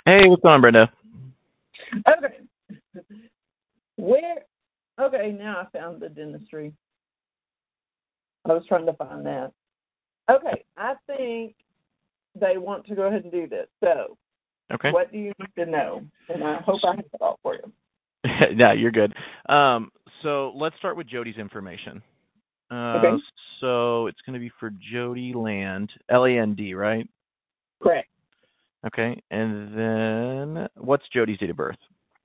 Hey, what's going on, Brenda? Okay. Where? Okay, now I found the dentistry. I was trying to find that. Okay, I think they want to go ahead and do this. So, Okay. what do you need to know? And I hope I have it all for you. Yeah, you're good. So let's start with Jody's information. Uh, Okay, so it's going to be for Jody Land, Land, right? correct. Okay. And then what's Jody's date of birth?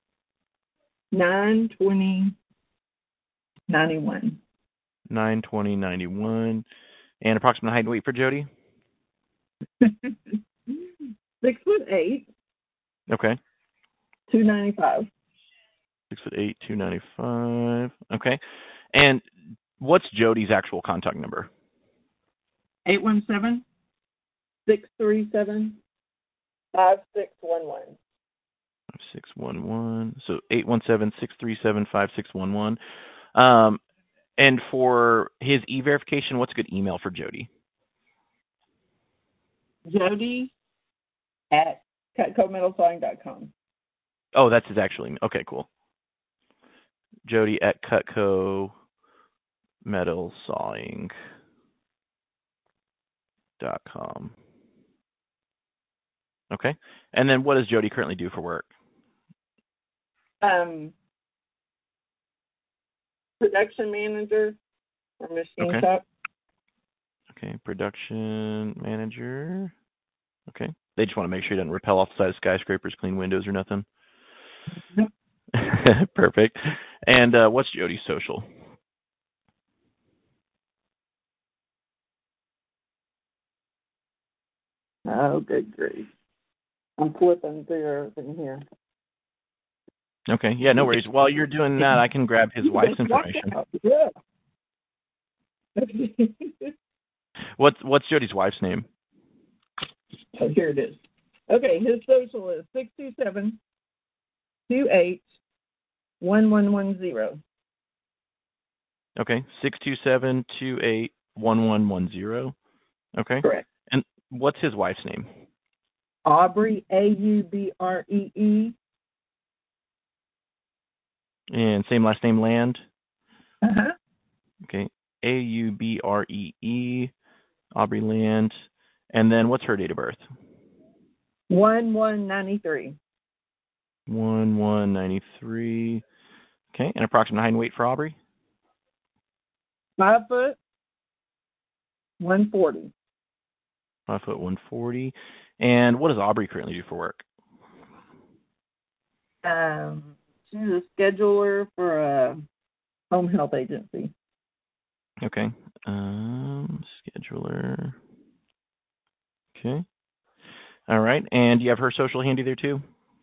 9/20/91. 9/20/91. And approximate height and weight for Jody? 6'8", Okay. 295. 6'8", 295. Okay. And what's Jody's actual contact number? 817-637-5611. 611. So 817-637-5611. And for his e-verification, what's a good email for Jody? Jody at cutcometalsawing.com. Oh, that's his actual email. Okay, cool. Jody at cutcometalsawing.com. Okay. And then what does Jody currently do for work? Um, Production manager or machine Okay. shop. Okay. Production manager. Okay. They just want to make sure he doesn't rappel off the side of skyscrapers, clean windows, or nothing. Yep. Perfect. And what's Jody's social? Oh, good grief. I'm flipping through everything here. Okay. Yeah, no worries. While you're doing that, I can grab his wife's information. Yeah. What's Jody's wife's name? Oh, here it is. Okay, his social is 627-28-1110. Okay. 627-28-1110. Okay. Correct. And what's his wife's name? Aubrey, Aubree. And same last name, Land. Uh-huh. Okay. Aubree, Aubrey Land. And then what's her date of birth? 1193. 1193. Okay. And approximate height and weight for Aubrey? 5 foot, 140. 5', 140. And what does Aubrey currently do for work? She's a scheduler for a home health agency. Okay. Scheduler. Okay. All right. And do you have her social handy there too?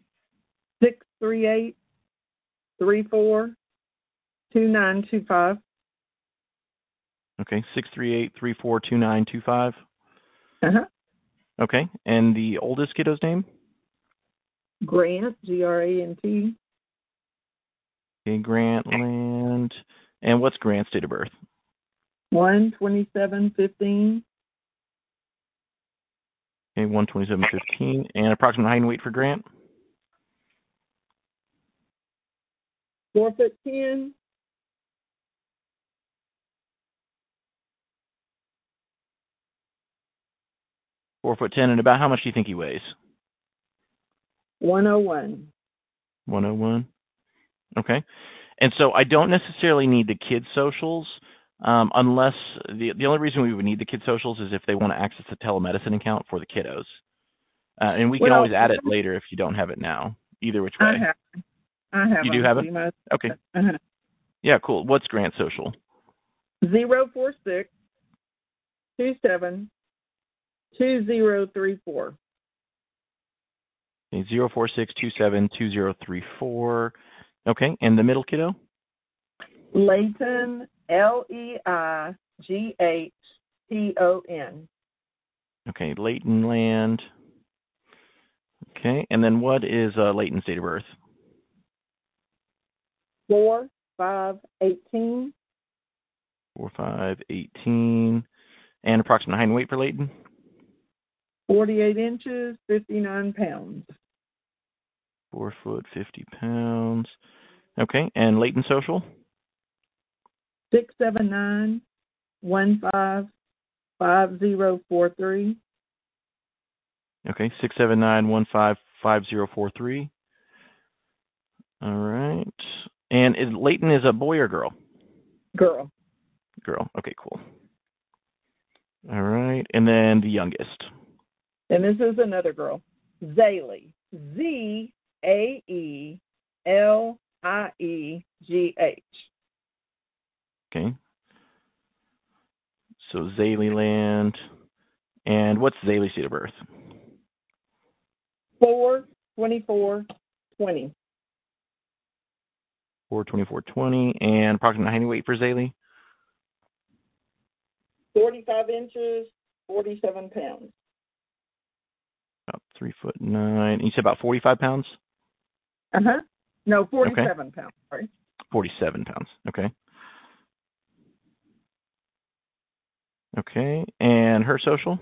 638-34-2925. Okay. 638-342925. Uh-huh. Okay. And the oldest kiddo's name? Grant, Grant. Okay, Grant Land. And what's Grant's date of birth? 12715. Okay, 12715. And approximate height and weight for Grant? 4'10". 4'10". And about how much do you think he weighs? 101. 101. Okay. And so I don't necessarily need the kids' socials, unless the only reason we would need the kids' socials is if they want to access a telemedicine account for the kiddos. And we can Well, always add it later if you don't have it now. Either which I way. have I have You do them have it? pretty much. Okay. Uh-huh. Yeah, cool. What's Grant's social? 046 27 2034. Okay, 046272034. Okay, and the middle kiddo? Leighton, Leighton. Okay, Leighton Land. Okay, and then what is Leighton's date of birth? 4518. 4518. And approximate height and weight for Leighton? 48 inches, 59 pounds. 4 foot, 50 pounds. Okay, and Leighton social? 679-155043. Okay, 679-155043. All right. And Leighton is a boy or girl? Girl. Girl. Okay, cool. All right. And then the youngest. And this is another girl. Zaylee. Zaeliegh. Okay. So Zaylee. And what's Zaylee's date of birth? 4/24/20. 4/24/20. And approximate height and weight for Zaylee? 45 inches, 47 pounds. About 3'9". You said about 45 pounds? No, 47 pounds. Sorry. 47 pounds. Okay. Okay. And her social?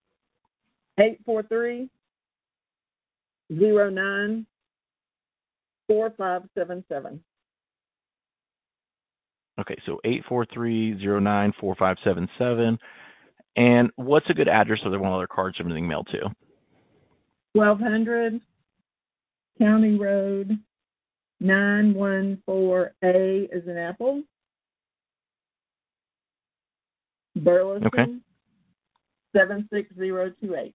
843-09-4577. Okay, so 843-09-4577. And what's a good address so they want all their cards and everything mailed to? 1200 County Road, 914A is an apple. Burleson, Okay. 76028.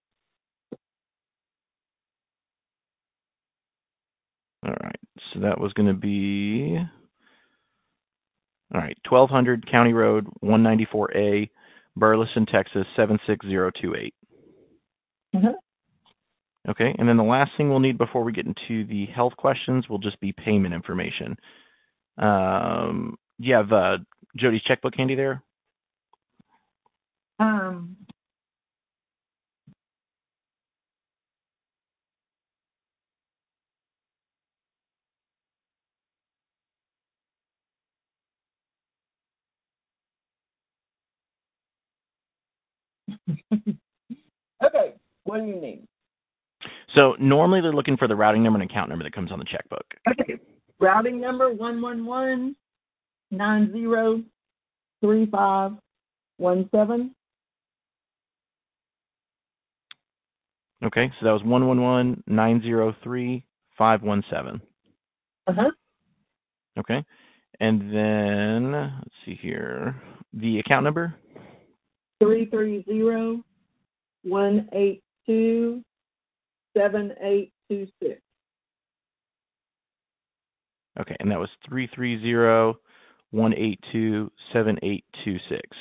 All right, so that was going to be, all right, 1200 County Road, 194A, Burleson, Texas, 76028. Okay, and then the last thing we'll need before we get into the health questions will just be payment information. Do you have Jody's checkbook handy there? Okay, what do you need? So normally they're looking for the routing number and account number that comes on the checkbook. Okay, routing number 111-903517. Okay, so that was 111-903-517. Okay, and then let's see here, the account number. 330-182-7826. Okay, and that was 330-182-7826.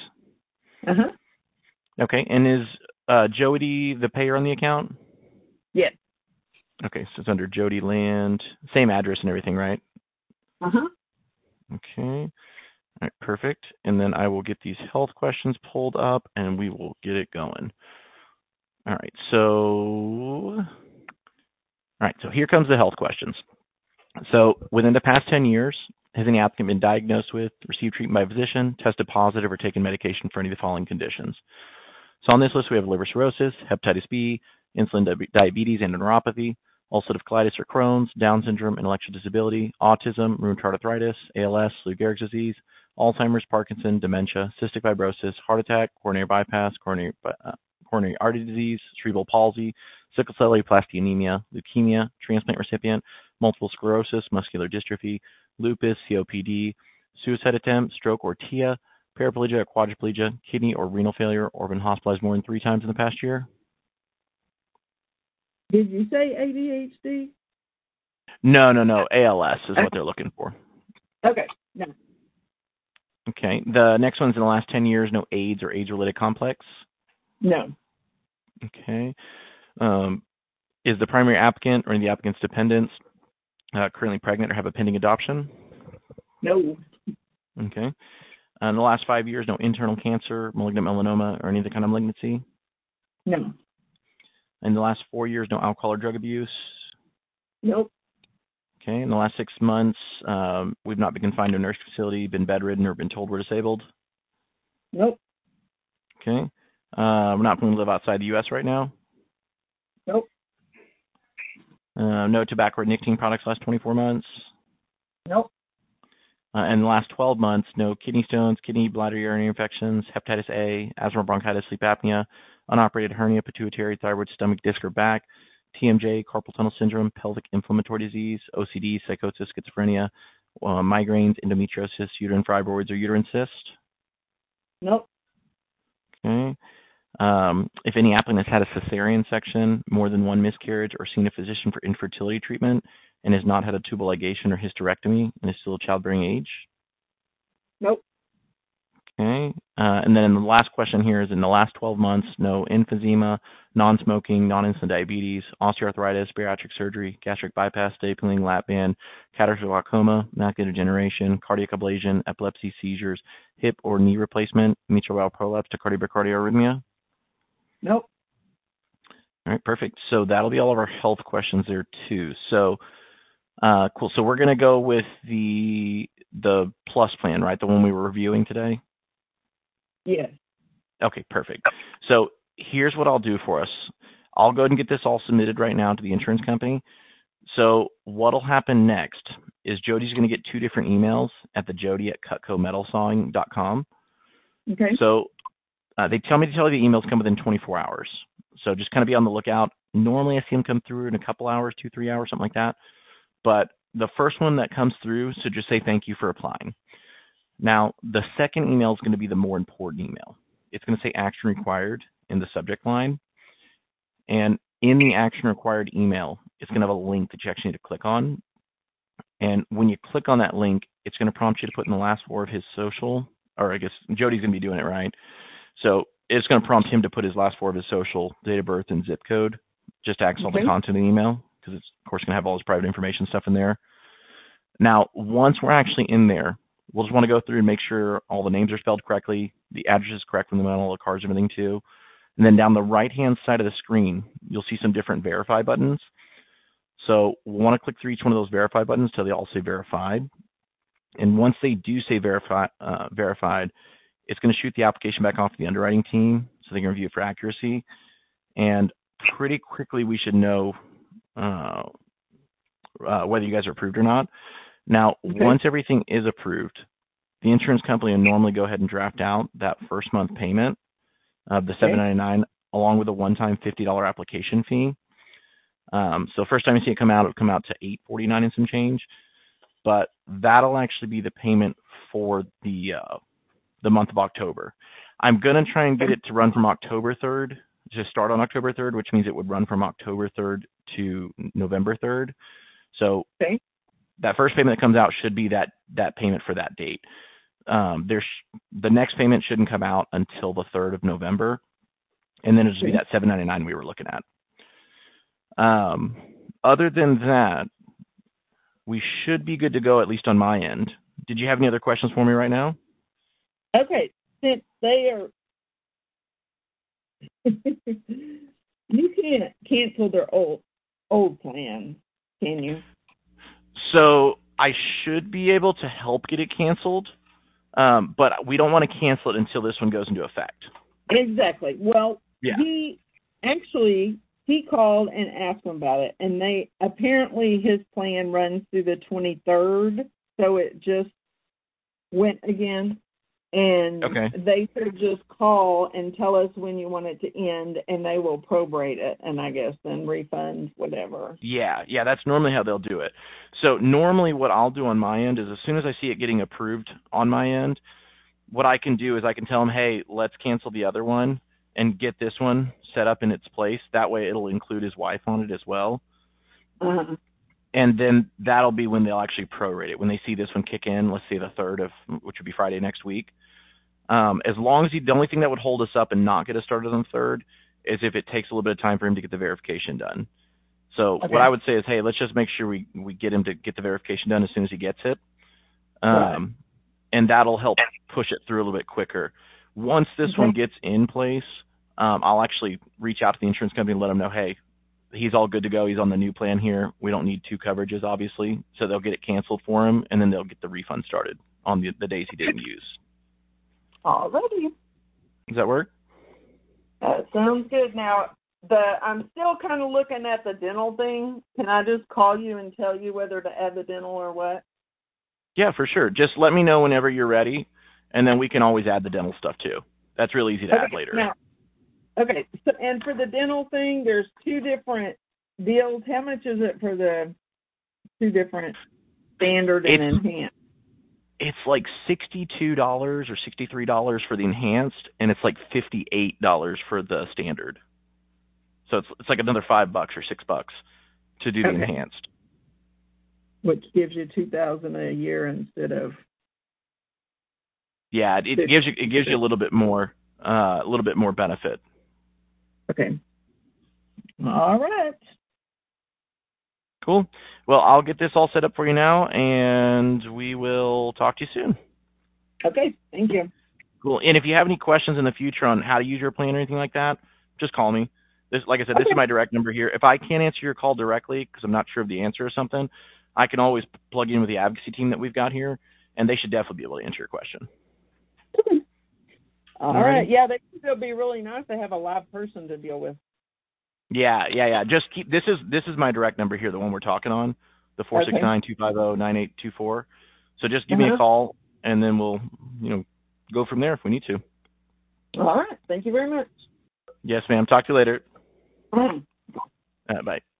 Okay, and is Jody the payer on the account? Yes. Okay, so it's under Jody Land, same address and everything, right? Okay. All right, perfect. And then I will get these health questions pulled up and we will get it going. All right, so here comes the health questions. So within the past 10 years, has any applicant been diagnosed with, received treatment by a physician, tested positive, or taken medication for any of the following conditions? So on this list, we have liver cirrhosis, hepatitis B, insulin diabetes and neuropathy, ulcerative colitis or Crohn's, Down syndrome, intellectual disability, autism, rheumatoid arthritis, ALS, Lou Gehrig's disease, Alzheimer's, Parkinson, dementia, cystic fibrosis, heart attack, coronary bypass, coronary artery disease, cerebral palsy, sickle cell aplastic anemia, leukemia, transplant recipient, multiple sclerosis, muscular dystrophy, lupus, COPD, suicide attempt, stroke or TIA, paraplegia or quadriplegia, kidney or renal failure, or been hospitalized more than 3 times in the past year? Did you say ADHD? No. ALS is what they're looking for. Okay, no. Okay. The next one's in the last 10 years, no AIDS or AIDS-related complex? No. Okay. Is the primary applicant or any of the applicant's dependents currently pregnant or have a pending adoption? No. Okay. In the last 5 years, no internal cancer, malignant melanoma, or any other kind of malignancy? No. In the last 4 years, no alcohol or drug abuse? Nope. Okay. In the last 6 months, we've not been confined to a nurse facility, been bedridden, or been told we're disabled? Nope. Okay. We're not going to live outside the U.S. right now? Nope. No tobacco or nicotine products last 24 months. Nope. In the last 12 months, no kidney stones, kidney, bladder, urinary infections, hepatitis A, asthma, bronchitis, sleep apnea, unoperated hernia, pituitary, thyroid, stomach, disc, or back, TMJ, carpal tunnel syndrome, pelvic inflammatory disease, OCD, psychosis, schizophrenia, migraines, endometriosis, uterine fibroids, or uterine cyst. Nope. Okay. If any applicant has had a cesarean section, more than one miscarriage, or seen a physician for infertility treatment, and has not had a tubal ligation or hysterectomy, and is still of childbearing age. Nope. Okay. And then the last question here is in the last 12 months, no emphysema, non-smoking, non-insulin diabetes, osteoarthritis, bariatric surgery, gastric bypass, stapling, lap band, cataract glaucoma, macular degeneration, cardiac ablation, epilepsy, seizures, hip or knee replacement, mitral valve prolapse, tachycardia or arrhythmia. Nope. All right, perfect. So that'll be all of our health questions there too. So cool. So we're going to go with the plus plan, right? The one we were reviewing today? Yes. Okay, perfect. So here's what I'll do for us. I'll go ahead and get this all submitted right now to the insurance company. So what'll happen next is Jody's going to get 2 different emails at the jody@cutcometalsawing.com. Okay. So they tell me to tell you the emails come within 24 hours. So just kind of be on the lookout. Normally I see them come through in a couple hours, 2-3 hours, something like that. But the first one that comes through, so just say thank you for applying. Now, the second email is going to be the more important email. It's going to say action required in the subject line. And in the action required email, it's going to have a link that you actually need to click on. And when you click on that link, it's going to prompt you to put in the last 4 of his social, or I guess Jody's going to be doing it, right? So it's going to prompt him to put his last 4 of his social, date of birth, and zip code, just to access all the content of the email, because it's, of course, going to have all his private information stuff in there. Now, once we're actually in there, we'll just want to go through and make sure all the names are spelled correctly, the address is correct from the mail, all the cards, everything too. And then down the right-hand side of the screen, you'll see some different verify buttons. So we'll want to click through each one of those verify buttons until they all say verified. And once they do say verified, it's going to shoot the application back off to the underwriting team so they can review it for accuracy. And pretty quickly we should know whether you guys are approved or not. Now, once everything is approved, the insurance company will normally go ahead and draft out that first month payment of the $7.99 along with a one-time $50 application fee. So first time you see it come out, it'll come out to $8.49 and some change. But that'll actually be the payment for the month of October. I'm going to try and get it to run from October 3rd, to start on October 3rd, which means it would run from October 3rd to November 3rd. So that first payment that comes out should be that payment for that date. The next payment shouldn't come out until the 3rd of November, and then it'll just be that $7.99 we were looking at. Other than that, we should be good to go, at least on my end. Did you have any other questions for me right now? Okay, since they are, you can't cancel their old plan, can you? So I should be able to help get it canceled, but we don't want to cancel it until this one goes into effect. Exactly. Well, he called and asked them about it, and they apparently his plan runs through the 23rd, so it just went again. And they should just call and tell us when you want it to end, and they will prorate it, and I guess then refund whatever. Yeah, that's normally how they'll do it. So normally what I'll do on my end is as soon as I see it getting approved on my end, what I can do is I can tell them, hey, let's cancel the other one and get this one set up in its place. That way it'll include his wife on it as well. And then that'll be when they'll actually prorate it. When they see this one kick in, let's say the 3rd which would be Friday next week. As long as the only thing that would hold us up and not get us started on the 3rd is if it takes a little bit of time for him to get the verification done. So what I would say is, hey, let's just make sure we get him to get the verification done as soon as he gets it. And that'll help push it through a little bit quicker. Once this one gets in place, I'll actually reach out to the insurance company and let them know, hey, he's all good to go. He's on the new plan here. We don't need 2 coverages, obviously. So they'll get it canceled for him, and then they'll get the refund started on the days he didn't use. Alrighty. Does that work? That sounds good. Now, I'm still kind of looking at the dental thing. Can I just call you and tell you whether to add the dental or what? Yeah, for sure. Just let me know whenever you're ready, and then we can always add the dental stuff too. That's real easy to add later. Now, okay, so, and for the dental thing, there's two different deals. How much is it for the two different standard and enhanced? It's like $62 or $63 for the enhanced, and it's like $58 for the standard. So it's like another $5 or $6 to do the enhanced, which gives you $2,000 a year instead of. Yeah, it gives you a little bit more benefit. Okay. All right. Cool. Well, I'll get this all set up for you now, and we will talk to you soon. Okay. Thank you. Cool. And if you have any questions in the future on how to use your plan or anything like that, just call me. Like I said, this is my direct number here. If I can't answer your call directly because I'm not sure of the answer or something, I can always plug you in with the advocacy team that we've got here, and they should definitely be able to answer your question. All right. Yeah, it'll be really nice to have a live person to deal with. Yeah. Just keep this is my direct number here, the one we're talking on, the 469-250-9824. So just give me a call, and then we'll go from there if we need to. All right. Thank you very much. Yes, ma'am. Talk to you later. Bye.